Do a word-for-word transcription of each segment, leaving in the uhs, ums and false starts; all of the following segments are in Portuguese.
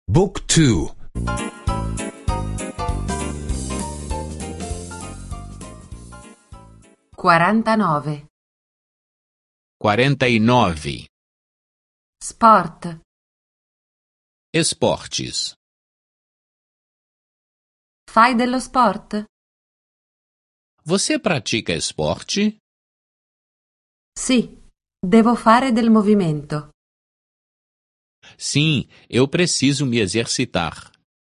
Book two. quarantanove. quarenta e nove. Sport. Esportes. Fai dello sport? Você pratica esporte? Sì, devo fare del movimento. Sim, eu preciso me exercitar.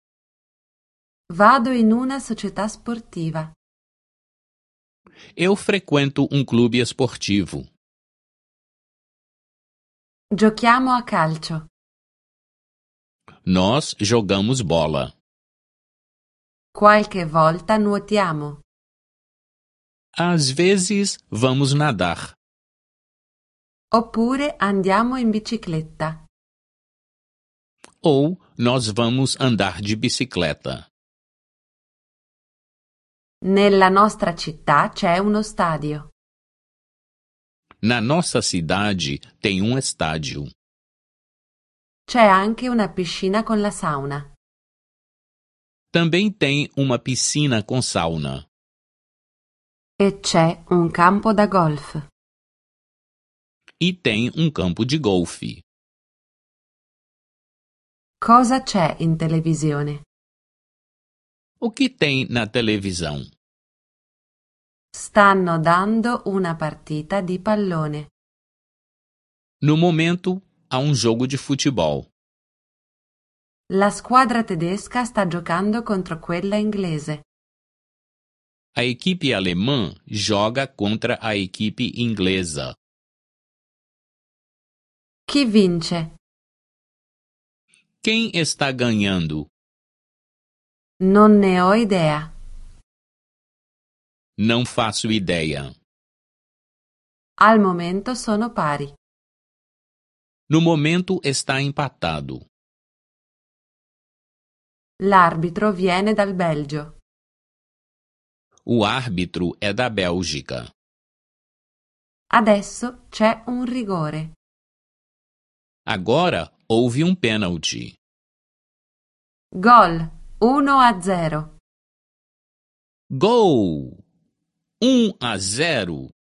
Vado in una società sportiva. Eu frequento um clube esportivo. Giochiamo a calcio. Nós jogamos bola. Qualche volta nuotiamo. Às vezes, vamos nadar. Oppure andiamo in bicicletta. Ou nós vamos andar de bicicleta. Nella nostra città c'è uno stadio. Na nossa cidade tem um estádio. C'è anche una piscina con la sauna. Também tem uma piscina com sauna. E c'è un campo da golf. E tem um campo de golfe. Cosa c'è in televisione? O que tem na televisão? Stanno dando una partita di pallone. No momento, há um jogo de futebol. La squadra tedesca sta giocando contro quella inglese. A equipe alemã joga contra a equipe inglesa. Chi vince? Quem está ganhando? Non ne ho idea. Não faço ideia. Al momento sono pari. No momento está empatado. L'arbitro viene dal Belgio. O árbitro é da Bélgica. Adesso c'è un rigore. Agora houve um pênalti. Gol uno a zero. Gol! um a zero.